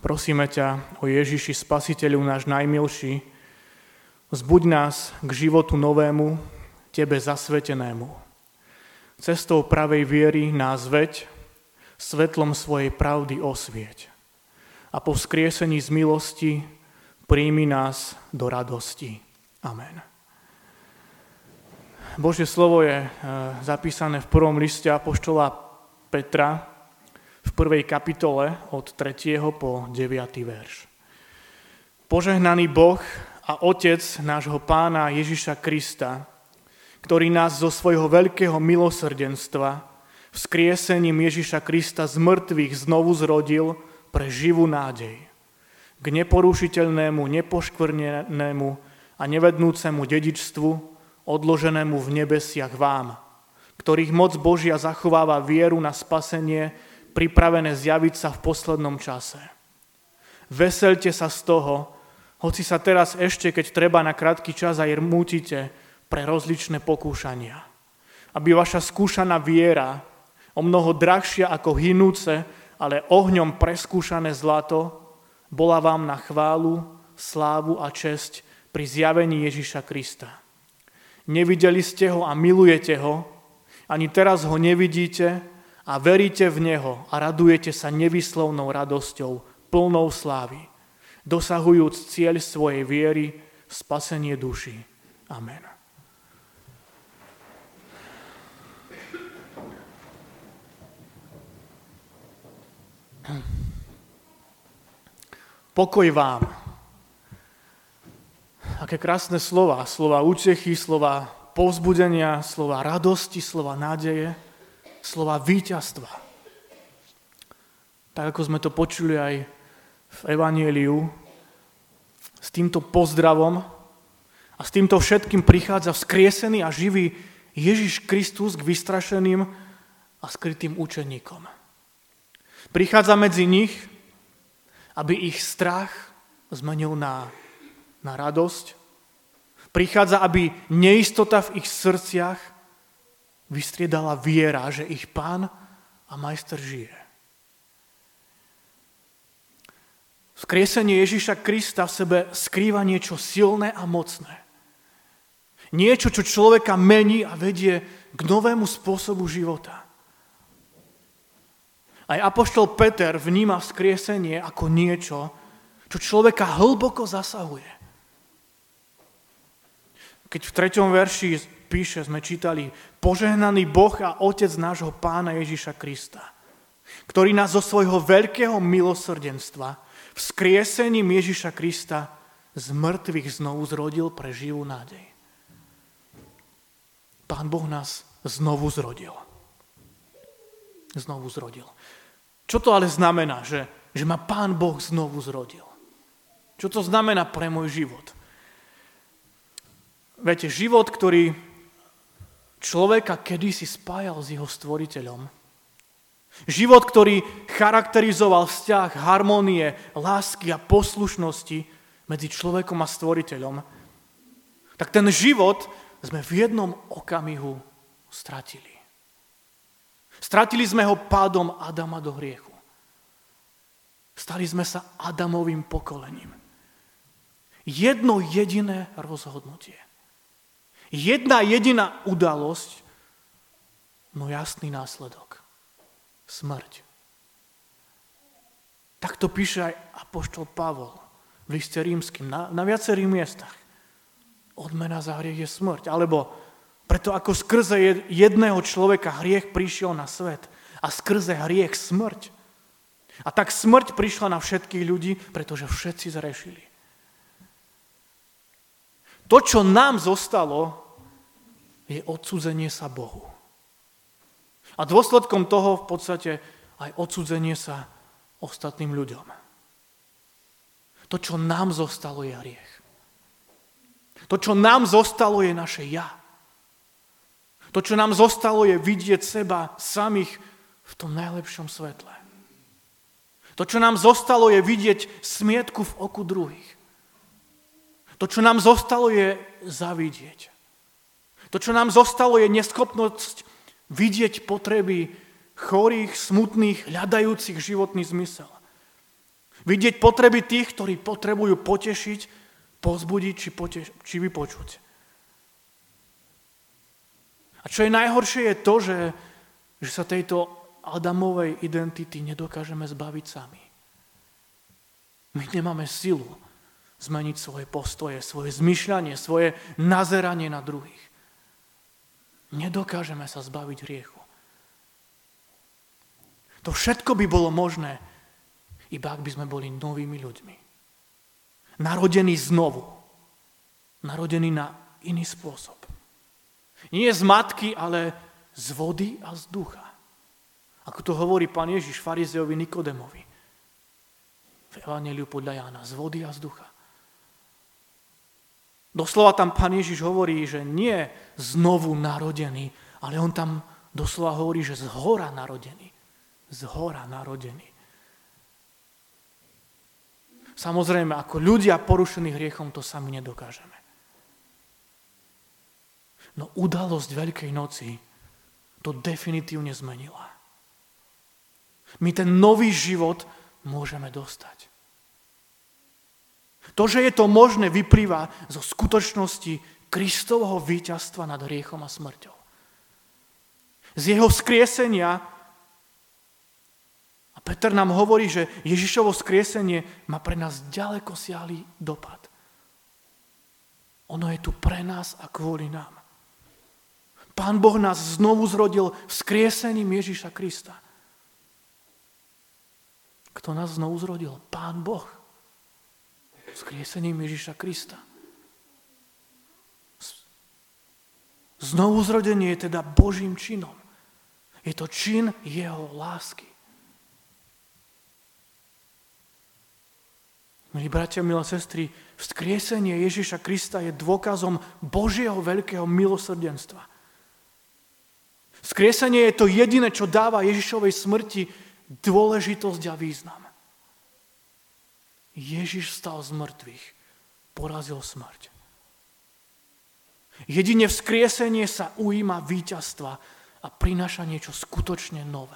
Prosíme ťa o Ježiši, Spasiteľu náš najmilší, zbuď nás k životu novému, tebe zasvetenému. Cestou pravej viery nás veď, svetlom svojej pravdy osvieť. A po vzkriesení z milosti príjmi nás do radosti. Amen. Božie slovo je zapísané v prvom liste apoštola Petra, v 1. kapitole od 3. po 9. verš. Požehnaný Boh a Otec nášho Pána Ježiša Krista, ktorý nás zo svojho veľkého milosrdenstva vzkriesením Ježiša Krista z mŕtvych znovu zrodil pre živú nádej, k neporušiteľnému, nepoškvrnenému a nevednúcemu dedičstvu, odloženému v nebesiach vám, ktorých moc Božia zachováva vieru na spasenie, pripravené zjaviť sa v poslednom čase. Veselte sa z toho, hoci sa teraz ešte, keď treba na krátky čas aj rmútite pre rozličné pokúšania. Aby vaša skúšaná viera, o mnoho drahšia ako hynúce, ale ohňom preskúšané zlato, bola vám na chválu, slávu a česť pri zjavení Ježiša Krista. Nevideli ste ho a milujete ho, ani teraz ho nevidíte, a veríte v Neho a radujete sa nevyslovnou radosťou, plnou slávy, dosahujúc cieľ svojej viery, spasenie duší. Amen. Pokoj vám. Aké krásne slova útechy, slova povzbudenia, slova radosti, slova nádeje, slova víťazstva. Tak ako sme to počuli aj v Evanjeliu, s týmto pozdravom a s týmto všetkým prichádza vzkriesený a živý Ježiš Kristus k vystrašeným a skrytým učeníkom. Prichádza medzi nich, aby ich strach zmenil na radosť. Prichádza, aby neistota v ich srdciach vystriedala viera, že ich Pán a Majster žije. Vzkriesenie Ježiša Krista v sebe skrýva niečo silné a mocné. Niečo, čo človeka mení a vedie k novému spôsobu života. Aj apoštol Peter vníma vzkriesenie ako niečo, čo človeka hlboko zasahuje. Keď v 3. verši píše, sme čítali, požehnaný Boh a Otec nášho Pána Ježiša Krista, ktorý nás zo svojho veľkého milosrdenstva vzkriesením Ježiša Krista z mŕtvych znovu zrodil pre živú nádej. Pán Boh nás znovu zrodil. Znovu zrodil. Čo to ale znamená, že ma Pán Boh znovu zrodil? Čo to znamená pre môj život? Viete, život, ktorý človeka kedysi spájal s jeho stvoriteľom. Život, ktorý charakterizoval vzťah harmónie, lásky a poslušnosti medzi človekom a stvoriteľom. Tak ten život sme v jednom okamihu stratili. Stratili sme ho pádom Adama do hriechu. Stali sme sa Adamovým pokolením. Jedno jediné rozhodnutie. Jedna jediná udalosť, no jasný následok. Smrť. Tak to píše aj apoštol Pavol v liste rímskym na viacerých miestach. Odmena za hriech je smrť. Alebo preto ako skrze jedného človeka hriech prišiel na svet a skrze hriech smrť. A tak smrť prišla na všetkých ľudí, pretože všetci zrešili. To, čo nám zostalo, je odsúdenie sa Bohu. A dôsledkom toho v podstate aj odsúdenie sa ostatným ľuďom. To, čo nám zostalo, je hriech. To, čo nám zostalo, je naše ja. To, čo nám zostalo, je vidieť seba samých v tom najlepšom svetle. To, čo nám zostalo, je vidieť smietku v oku druhých. To, čo nám zostalo, je zavidieť. To, čo nám zostalo, je neschopnosť vidieť potreby chorých, smutných, hľadajúcich životný zmysel. Vidieť potreby tých, ktorí potrebujú potešiť, povzbudiť či vypočuť. A čo je najhoršie je to, že sa tejto Adamovej identity nedokážeme zbaviť sami. My nemáme silu zmeniť svoje postoje, svoje zmyšľanie, svoje nazeranie na druhých. Nedokážeme sa zbaviť hriechu. To všetko by bolo možné, iba ak by sme boli novými ľuďmi. Narodení znovu. Narodení na iný spôsob. Nie z matky, ale z vody a z ducha. Ako to hovorí Pán Ježiš farizeovi Nikodemovi. V Evanjeliu podľa Jána. Z vody a z ducha. Doslova tam Pán Ježiš hovorí, že nie znovu narodený, ale on tam doslova hovorí, že z hora narodený. Z hora narodený. Samozrejme, ako ľudia porušení hriechom, to sami nedokážeme. No udalosť Veľkej noci to definitívne zmenila. My ten nový život môžeme dostať. To, že je to možné, vyplýva zo skutočnosti Kristovho víťazstva nad hriechom a smrťou. Z jeho vzkriesenia, a Peter nám hovorí, že Ježišovo vzkriesenie má pre nás ďaleko siahly dopad. Ono je tu pre nás a kvôli nám. Pán Boh nás znovu zrodil vzkriesením Ježiša Krista. Kto nás znovu zrodil? Pán Boh. Vzkriesením Ježiša Krista. Znovu zrodenie je teda Božím činom. Je to čin jeho lásky. Milí bratia, milé sestry, vzkriesenie Ježiša Krista je dôkazom Božieho veľkého milosrdenstva. Vzkriesenie je to jediné, čo dáva Ježišovej smrti dôležitosť a význam. Ježiš vstal z mŕtvych, porazil smrť. Jedine vzkriesenie sa ujíma víťazstva a prináša niečo skutočne nové.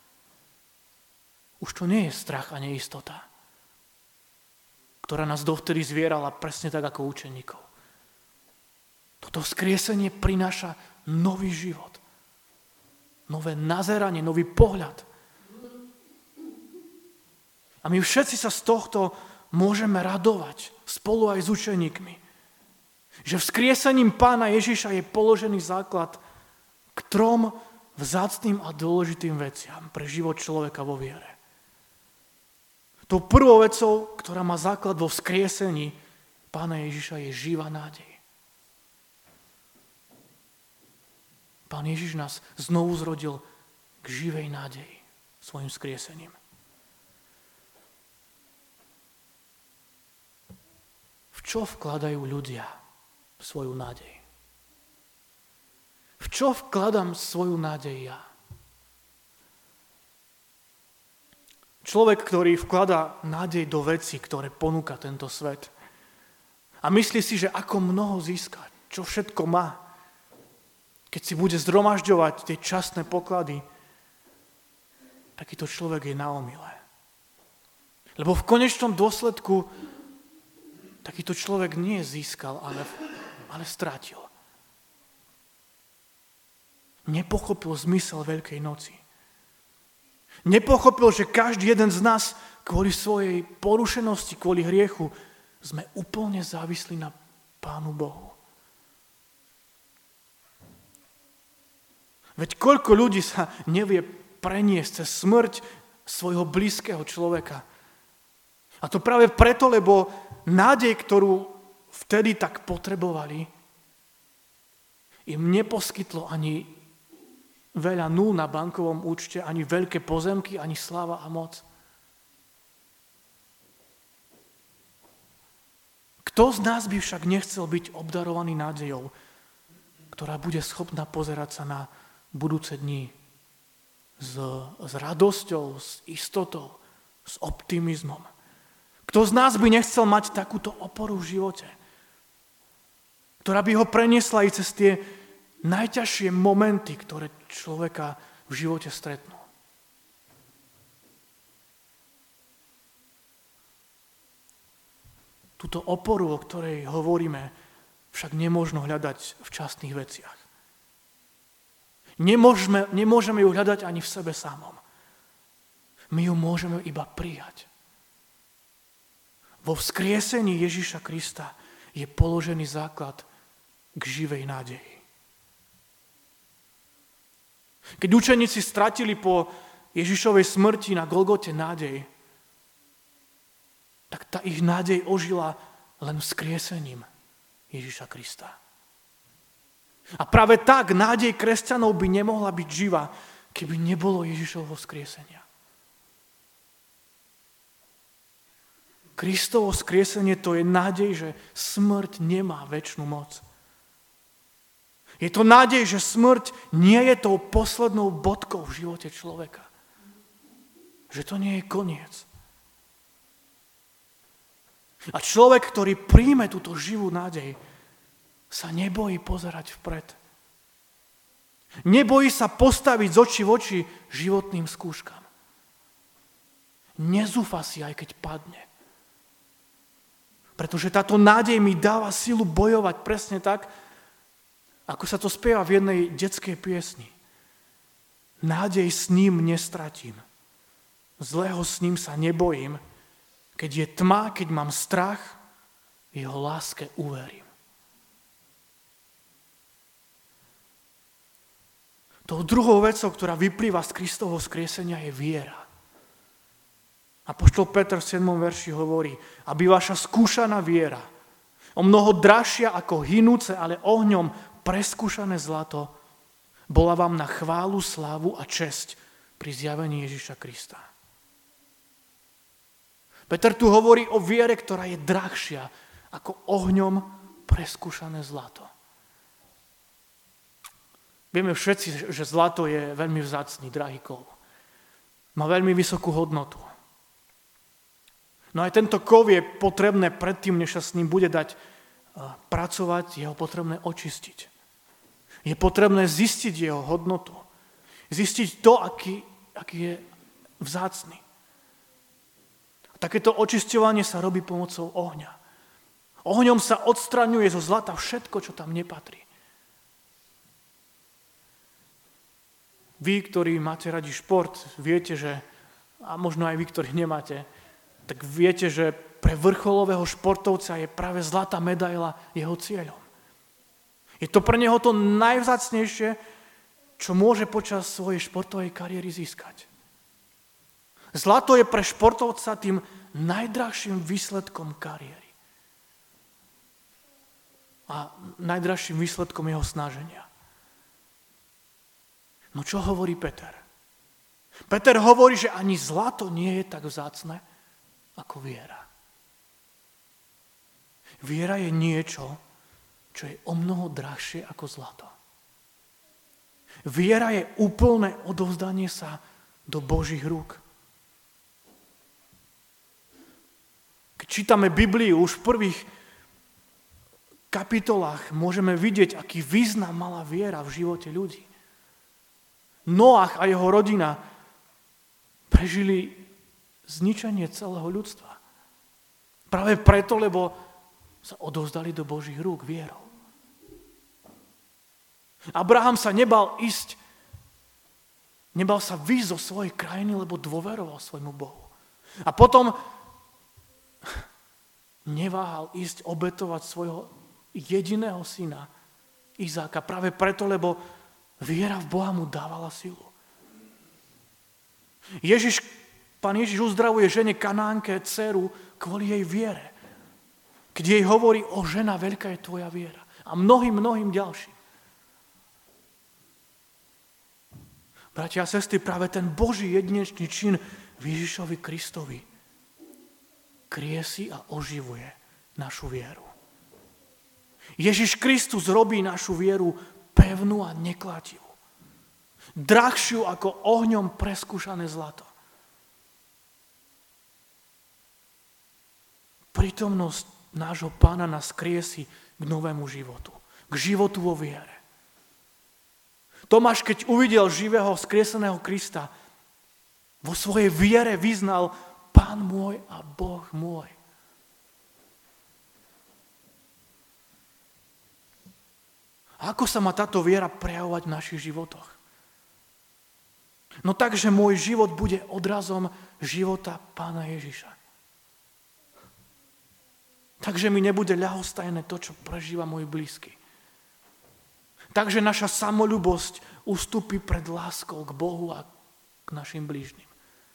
Už to nie je strach a neistota, ktorá nás dovtedy zvierala presne tak ako učeníkov. Toto vzkriesenie prináša nový život. Nové nazeranie, nový pohľad. A my všetci sa z tohto môžeme radovať spolu aj s učeníkmi. Že vzkriesením Pána Ježiša je položený základ k 3 vzácnym a dôležitým veciam pre život človeka vo viere. Tou prvou vecou, ktorá má základ vo vzkriesení Pána Ježiša, je živá nádej. Pán Ježiš nás znovu zrodil k živej nádeji svojim vzkriesením. V čo vkladajú ľudia svoju nádej? V čo vkladám svoju nádej ja? Človek, ktorý vkladá nádej do vecí, ktoré ponúka tento svet a myslí si, že ako mnoho získa, čo všetko má, keď si bude zhromažďovať tie častné poklady, takýto človek je na omyle. Lebo v konečnom dôsledku takýto človek nie získal, ale strátil. Nepochopil zmysel Veľkej noci. Nepochopil, že každý jeden z nás kvôli svojej porušenosti, kvôli hriechu sme úplne závislí na Pánu Bohu. Veď koľko ľudí sa nevie preniesť cez smrť svojho blízkeho človeka. A to práve preto, lebo nádej, ktorú vtedy tak potrebovali, im neposkytlo ani veľa nul na bankovom účte, ani veľké pozemky, ani sláva a moc. Kto z nás by však nechcel byť obdarovaný nádejou, ktorá bude schopná pozerať sa na budúce dni s radosťou, s istotou, s optimizmom. Kto z nás by nechcel mať takúto oporu v živote, ktorá by ho preniesla i cez tie najťažšie momenty, ktoré človeka v živote stretnú. Túto oporu, o ktorej hovoríme, však nemôžno hľadať v častných veciach. Nemôžeme ju hľadať ani v sebe samom. My ju môžeme iba prijať. Vo vzkriesení Ježiša Krista je položený základ k živej nádeji. Keď učeníci stratili po Ježišovej smrti na Golgote nádej, tak tá ich nádej ožila len vzkriesením Ježiša Krista. A práve tak nádej kresťanov by nemohla byť živá, keby nebolo Ježišovho vzkriesenia. Kristovo vzkriesenie to je nádej, že smrť nemá večnú moc. Je to nádej, že smrť nie je tou poslednou bodkou v živote človeka. Že to nie je koniec. A človek, ktorý príjme túto živú nádej, sa nebojí pozerať vpred. Nebojí sa postaviť z očí v oči životným skúškam. Nezúfa si, aj keď padne. Pretože táto nádej mi dáva silu bojovať presne tak, ako sa to spieva v jednej detskej piesni. Nádej s ním nestratím. Zlého s ním sa nebojím. Keď je tma, keď mám strach, jeho láske uverím. Tou druhou vecou, ktorá vyplýva z Kristovho vzkriesenia, je viera. Apoštol Peter v 7. verši hovorí, aby vaša skúšaná viera, o mnoho drahšia ako hynúce, ale ohňom preskúšané zlato, bola vám na chválu, slávu a česť pri zjavení Ježiša Krista. Peter tu hovorí o viere, ktorá je drahšia ako ohňom preskúšané zlato. Vieme všetci, že zlato je veľmi vzácny, drahý kov. Má veľmi vysokú hodnotu. No aj tento kov je potrebné predtým, než sa s ním bude dať pracovať, je ho potrebné očistiť. Je potrebné zistiť jeho hodnotu. Zistiť to, aký je vzácny. Takéto očisťovanie sa robí pomocou ohňa. Ohňom sa odstraňuje zo zlata všetko, čo tam nepatrí. Vy, ktorí máte radi šport, viete, že, a možno aj vy, ktorí nemáte, tak viete, že pre vrcholového športovca je práve zlatá medaila jeho cieľom. Je to pre neho to najvzácnejšie, čo môže počas svojej športovej kariéry získať. Zlato je pre športovca tým najdrahším výsledkom kariéry. A najdrahším výsledkom jeho snaženia. No čo hovorí Peter? Peter hovorí, že ani zlato nie je tak vzácne ako viera. Viera je niečo, čo je o mnoho drahšie ako zlato. Viera je úplné odovzdanie sa do Božích rúk. Keď čítame Bibliu, už v prvých kapitolách môžeme vidieť, aký význam mala viera v živote ľudí. Noach a jeho rodina prežili zničenie celého ľudstva. Práve preto, lebo sa odovzdali do Božích rúk vierou. Abraham sa nebal sa výjsť zo svojej krajiny, lebo dôveroval svojmu Bohu. A potom neváhal ísť obetovať svojho jediného syna, Izáka, práve preto, lebo viera v Boha mu dávala silu. Pán Ježiš uzdravuje žene Kanánke dceru kvôli jej viere. Keď jej hovorí, o žena, veľká je tvoja viera. A mnohým ďalším. Bratia a sestry, práve ten Boží jedinečný čin v Ježišovi Kristovi kriesi a oživuje našu vieru. Ježiš Kristus robí našu vieru pevnú a neklátivú. Drahšiu ako ohňom preskúšané zlato. Prítomnosť nášho Pána nás kriesi k novému životu. K životu vo viere. Tomáš, keď uvidel živého, vzkrieseného Krista, vo svojej viere vyznal: Pán môj a Boh môj. A ako sa má táto viera prejavovať v našich životoch? No tak, že môj život bude odrazom života Pána Ježiša. Takže mi nebude ľahostajné to, čo prežíva môj blízky. Takže naša samoľubosť ustúpi pred láskou k Bohu a k našim blížnym.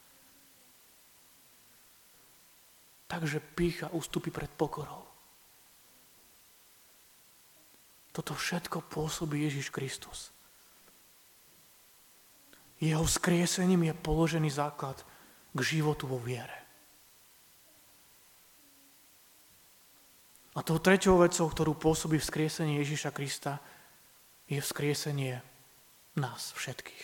Takže pýcha ustúpi pred pokorou. Toto všetko pôsobí Ježiš Kristus. Jeho vzkriesením je položený základ k životu vo viere. A tou treťou vecou, ktorú pôsobí vzkriesenie Ježiša Krista, je vzkriesenie nás všetkých.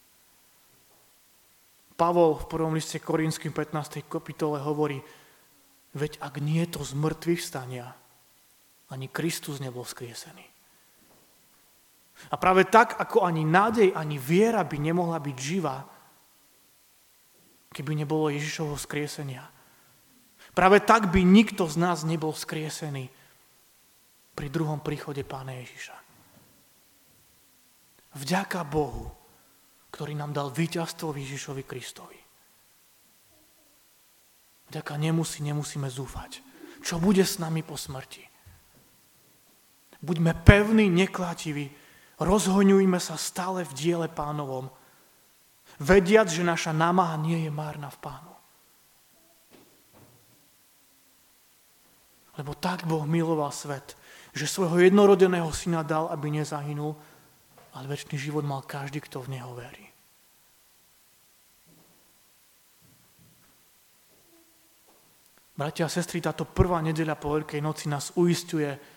Pavol v 1. liste Korinským 15. kapitole hovorí, veď ak nie je to z mŕtvych vstania, ani Kristus nebol vzkriesený. A práve tak, ako ani nádej, ani viera by nemohla byť živá, keby nebolo Ježišovho vzkriesenia. Práve tak by nikto z nás nebol vzkriesený pri druhom príchode Pána Ježiša. Vďaka Bohu, ktorý nám dal víťazstvo v Ježišovi Kristovi. Vďaka nemu si nemusíme zúfať. Čo bude s nami po smrti? Buďme pevní, neklátiví, rozhoňujme sa stále v diele Pánovom, vediac, že naša námaha nie je márna v Pánu. Lebo tak Boh miloval svet, že svojho jednorodeného syna dal, aby nezahynul, ale večný život mal každý, kto v neho verí. Bratia a sestry, táto prvá nedeľa po Veľkej noci nás uisťuje,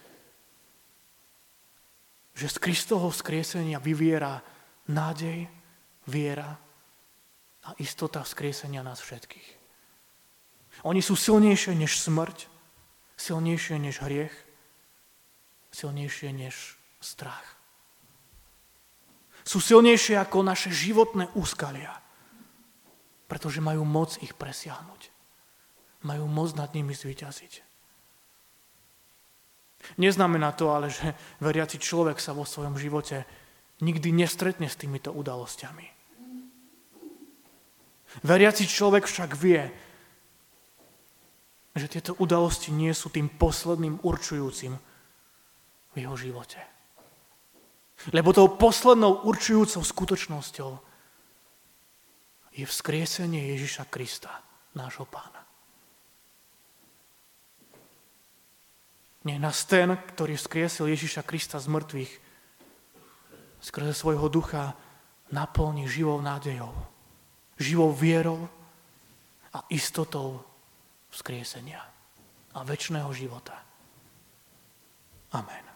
že z Kristovho vzkriesenia vyviera nádej, viera a istota vzkriesenia nás všetkých. Oni sú silnejšie než smrť, silnejšie než hriech, silnejšie než strach. Sú silnejšie ako naše životné úskalia, pretože majú moc ich presiahnuť. Majú moc nad nimi zvíťaziť. Neznamená to ale, že veriaci človek sa vo svojom živote nikdy nestretne s týmito udalosťami. Veriaci človek však vie, že tieto udalosti nie sú tým posledným určujúcim v jeho živote. Lebo tou poslednou určujúcou skutočnosťou je vzkriesenie Ježiša Krista, nášho Pána. Nech nás ten, ktorý vzkriesil Ježiša Krista z mŕtvych, skrze svojho ducha naplní živou nádejou, živou vierou a istotou vzkriesenia a večného života. Amen.